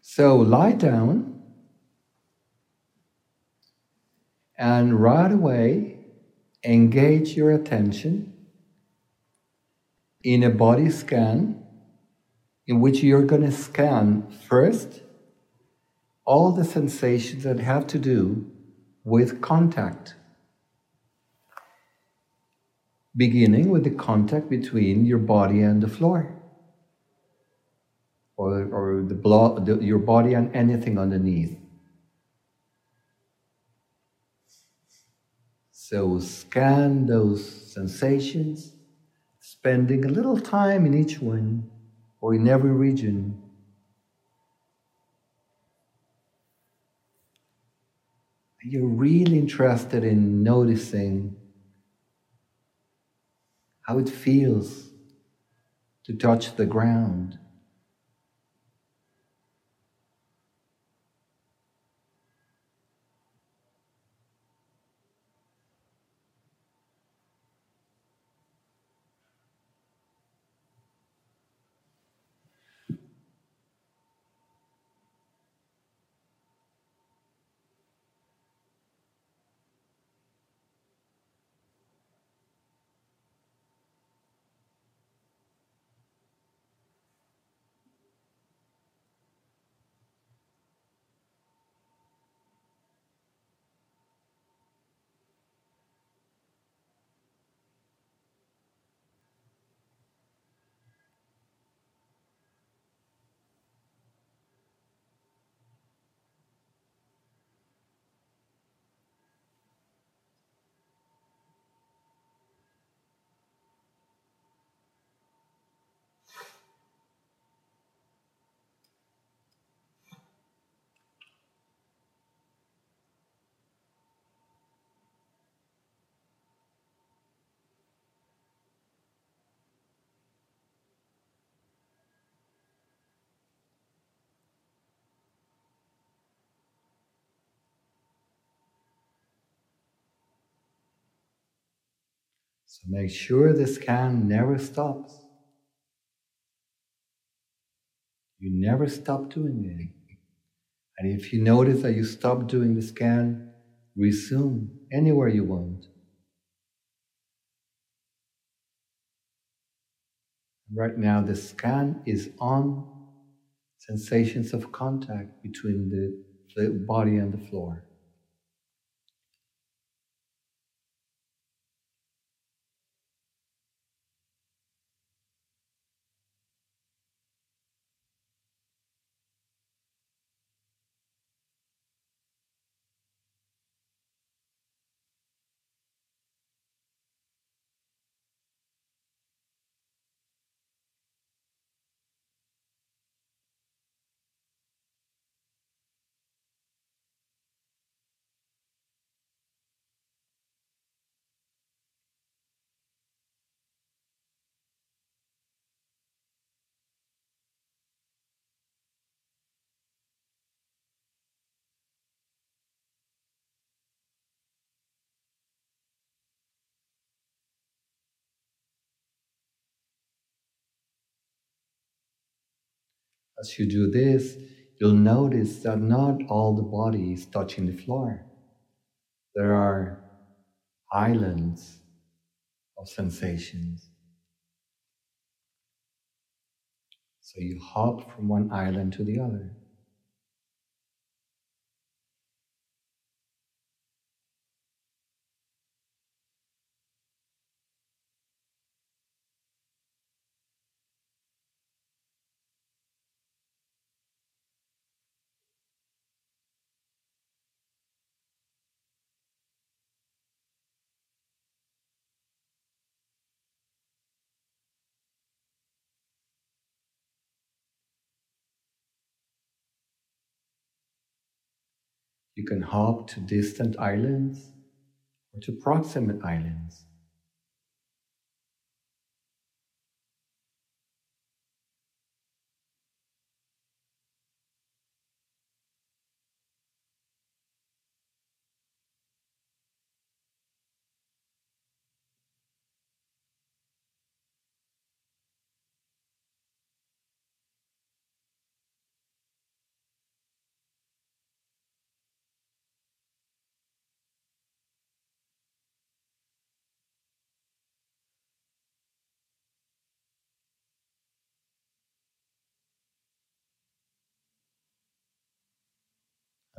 So lie down and right away engage your attention in a body scan in which you're going to scan first all the sensations that have to do with contact, beginning with the contact between your body and the floor, or your body and anything underneath. So scan those sensations, spending a little time in each one or in every region. You're really interested in noticing how it feels to touch the ground. So make sure the scan never stops. You never stop doing it. And if you notice that you stop doing the scan, resume anywhere you want. Right now, the scan is on sensations of contact between the body and the floor. As you do this, you'll notice that not all the body is touching the floor. There are islands of sensations. So you hop from one island to the other. You can hop to distant islands or to proximate islands.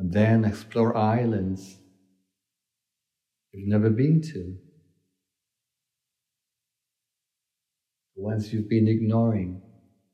And then explore islands you've never been to, the ones you've been ignoring.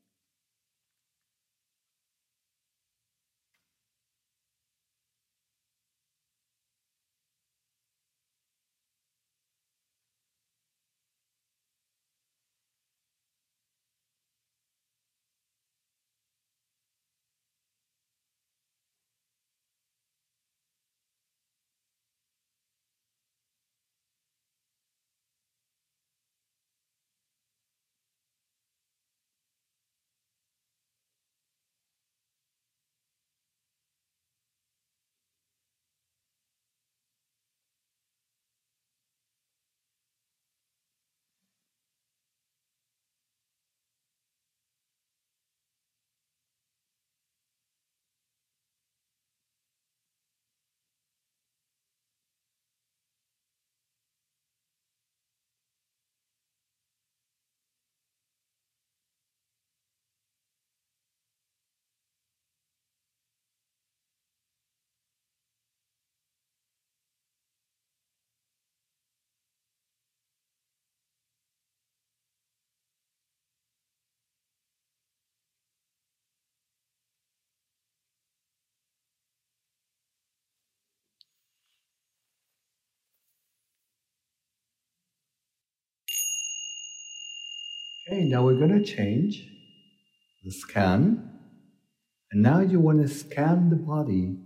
Okay, now we're going to change the scan. And now you want to scan the body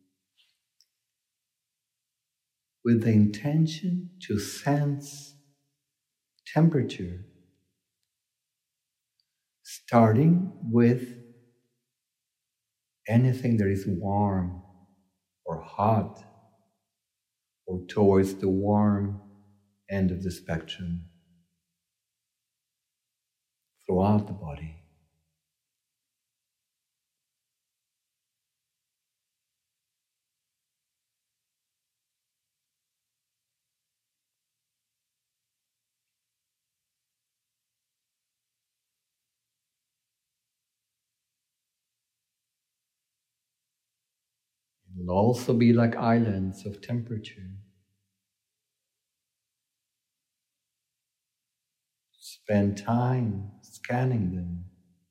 with the intention to sense temperature, starting with anything that is warm or hot or towards the warm end of the spectrum throughout the body. It will also be like islands of temperature. Spend time scanning them.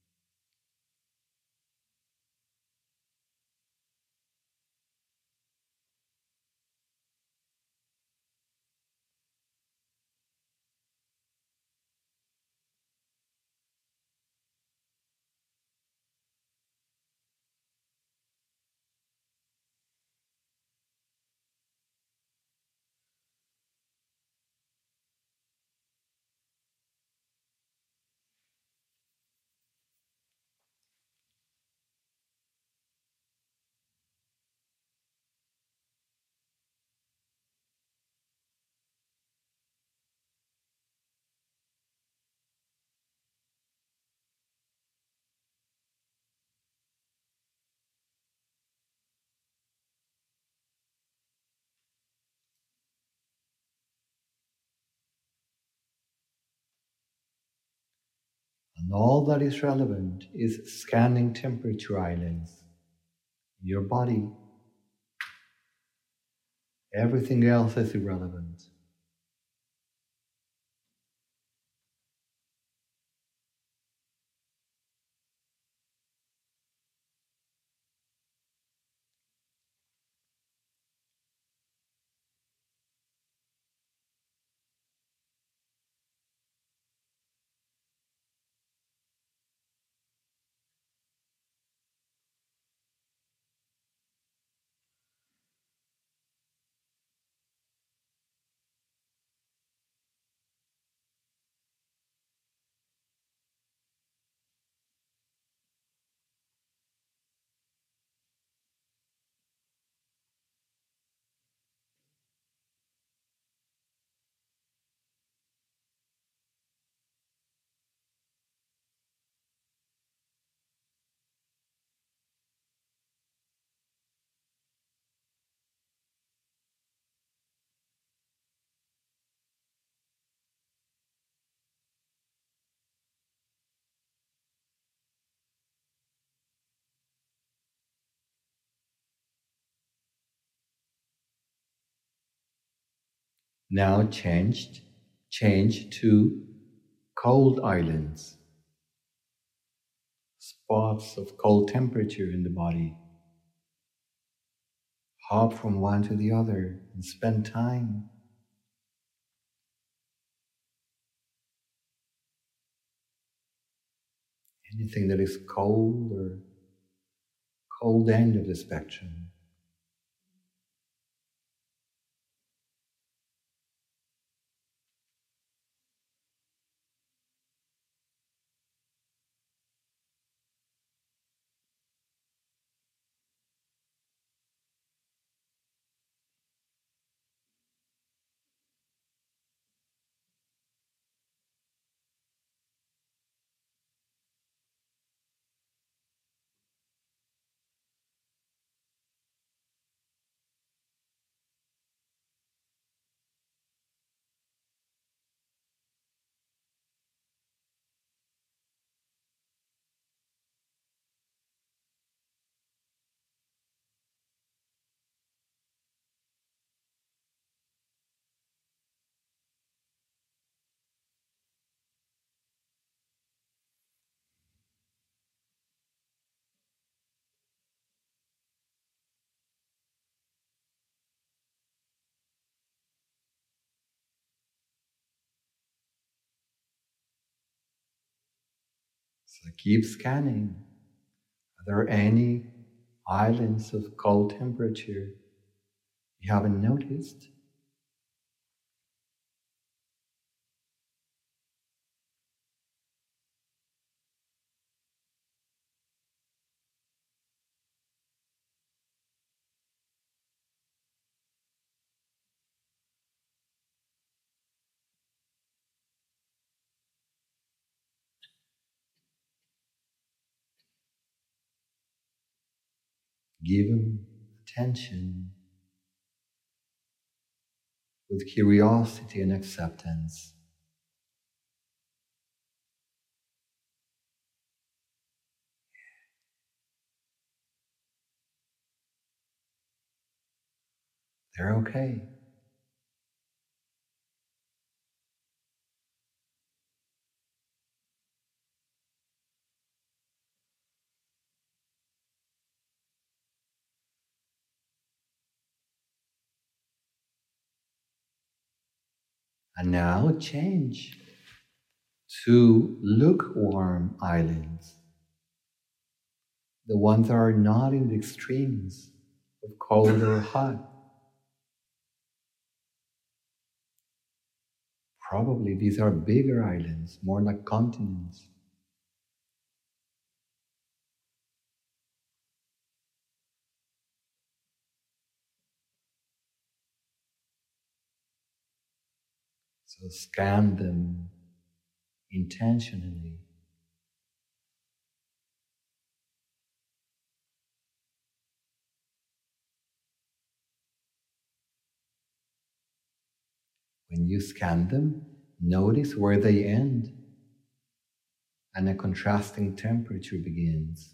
And all that is relevant is scanning temperature islands in your body. Everything else is irrelevant. Now change to cold islands, spots of cold temperature in the body. Hop from one to the other and spend time. Anything that is cold or cold end of the spectrum. So keep scanning. Are there any islands of cold temperature you haven't noticed? Give them attention with curiosity and acceptance. They're okay. And now change to lukewarm islands, the ones that are not in the extremes of cold or hot. Probably these are bigger islands, more like continents. So scan them intentionally. When you scan them, notice where they end and a contrasting temperature begins.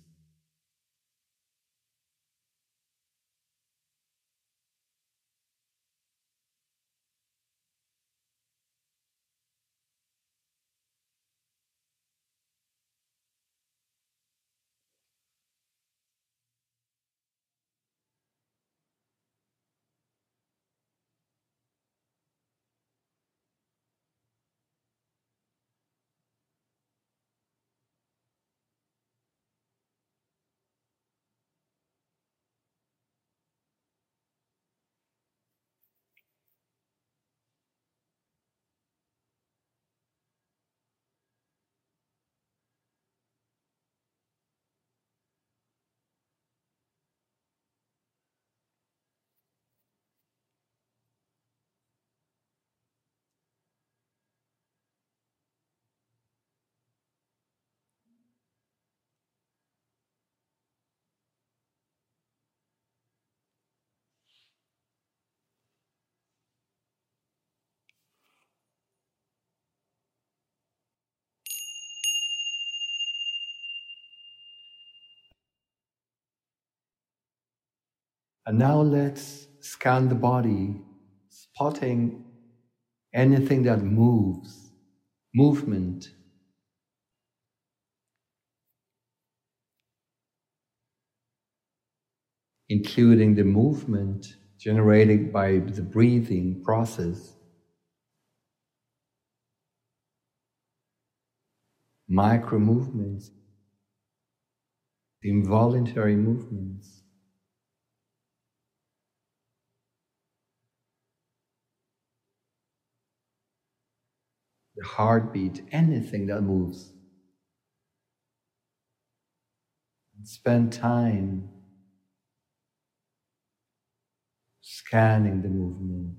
And now let's scan the body, spotting anything that moves, movement, including the movement generated by the breathing process, micro movements, involuntary movements. The heartbeat, anything that moves. Spend time scanning the movement.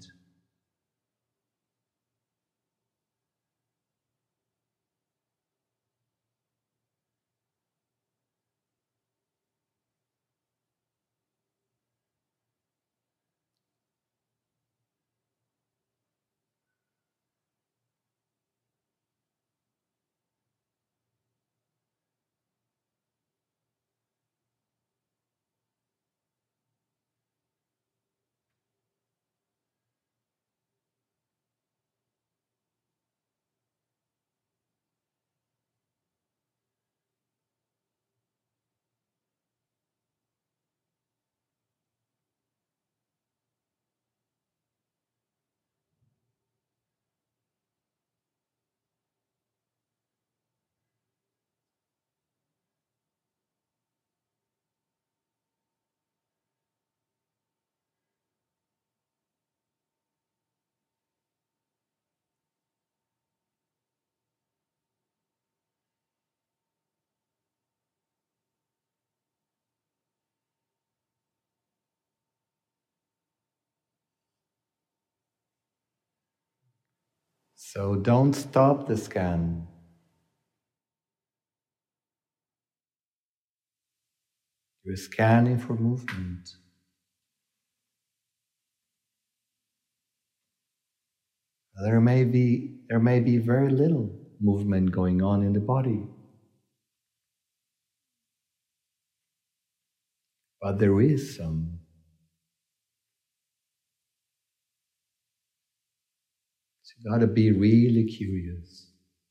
So don't stop the scan. You're scanning for movement. There may be very little movement going on in the body, but there is some. So you got to be really curious.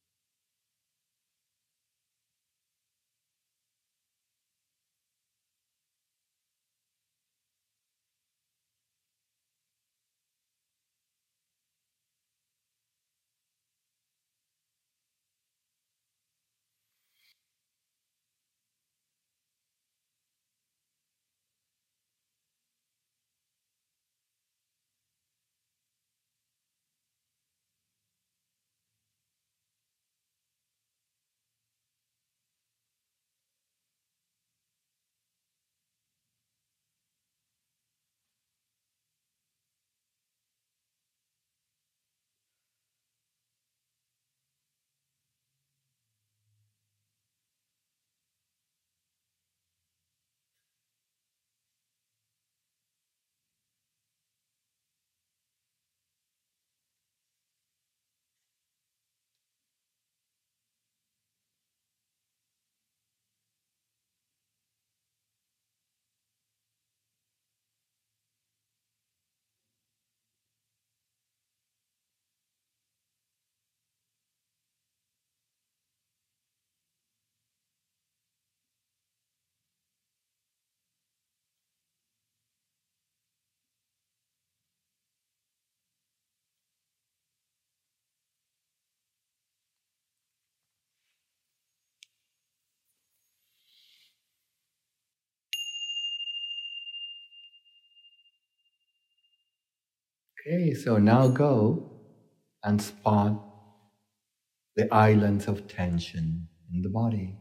Okay, so now go and spot the islands of tension in the body.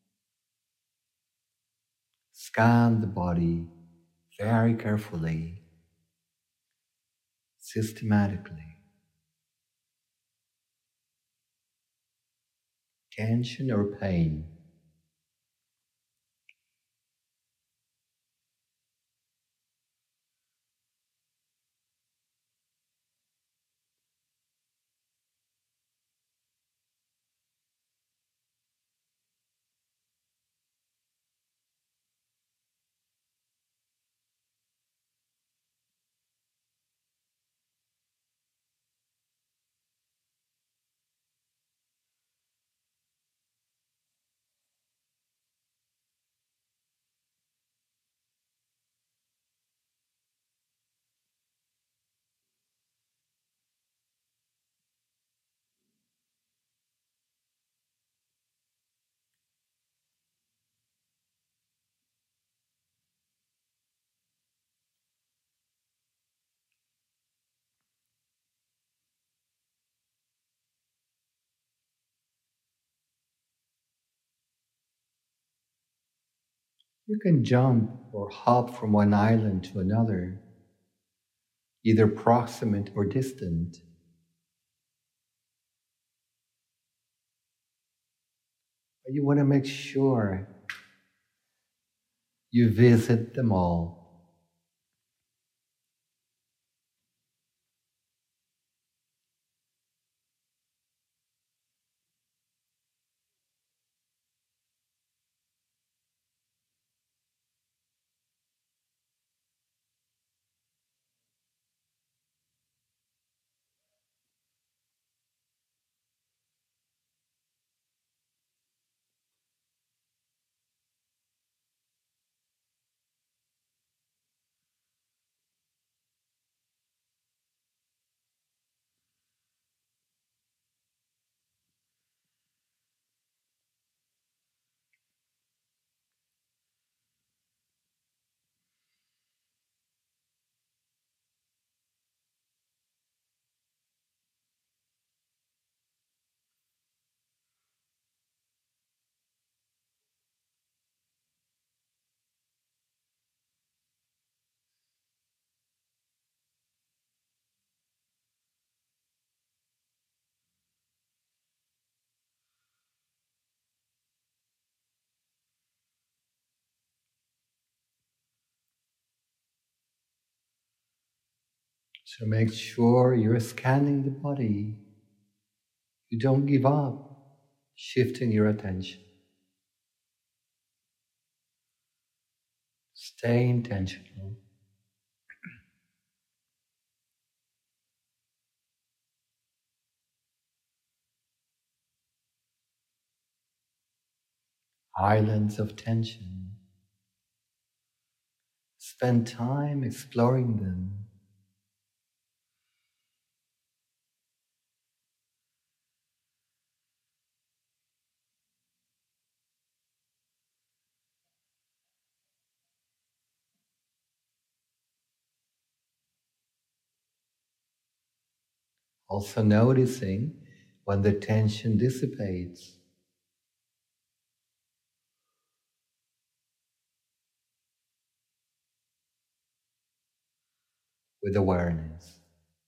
Scan the body very carefully, systematically. Tension or pain. You can jump or hop from one island to another, either proximate or distant. But you want to make sure you visit them all. So make sure you're scanning the body. You don't give up, shifting your attention. Stay intentional. Islands of tension. Spend time exploring them. Also noticing when the tension dissipates. With awareness.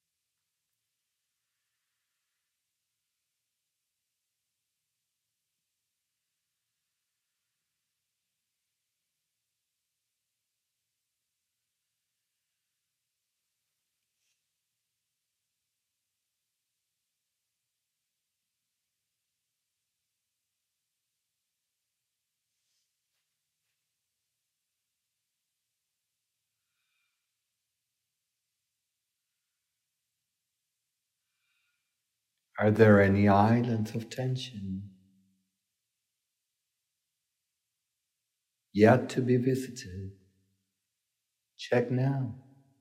Are there any islands of tension yet to be visited? Check now.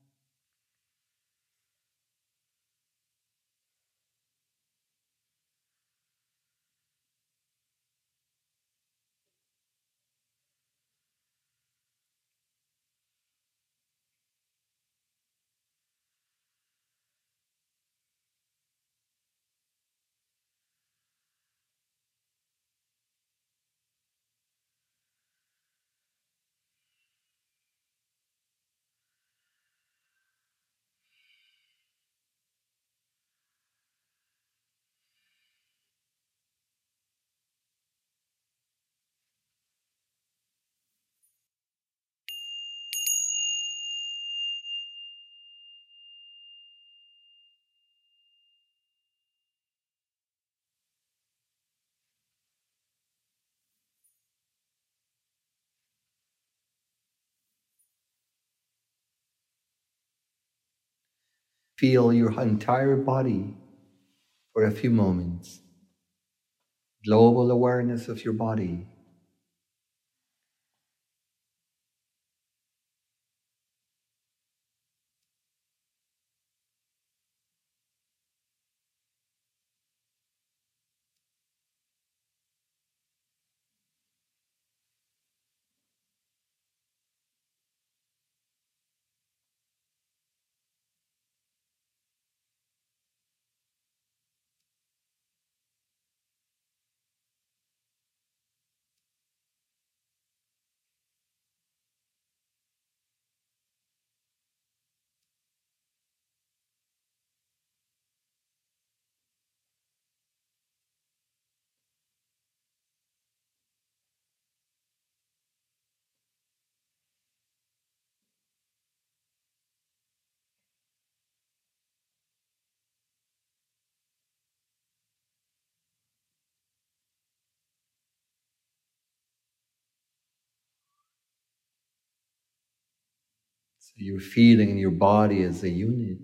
Feel your entire body for a few moments. Global awareness of your body. So you're feeling your body as a unit.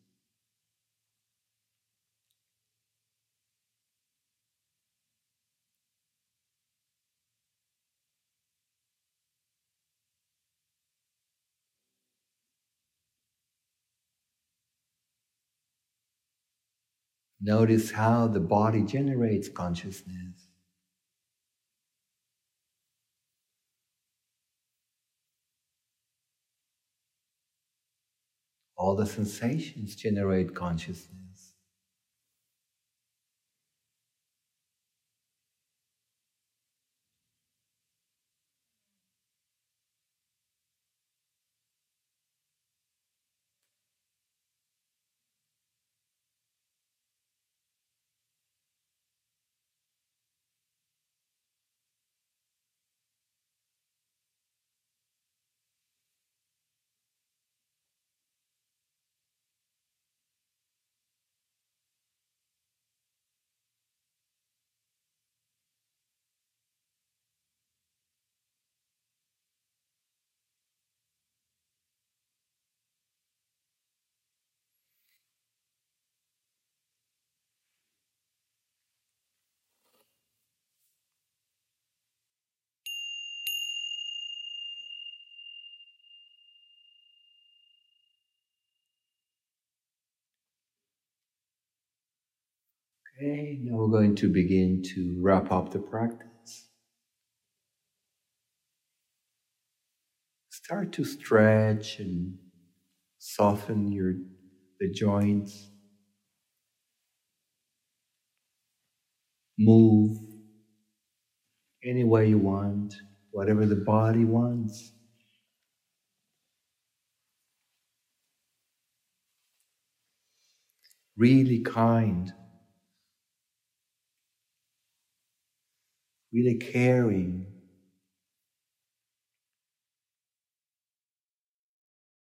Notice how the body generates consciousness. All the sensations generate consciousness. Okay, now we're going to begin to wrap up the practice. Start to stretch and soften the joints. Move any way you want, whatever the body wants. Really kind, really caring.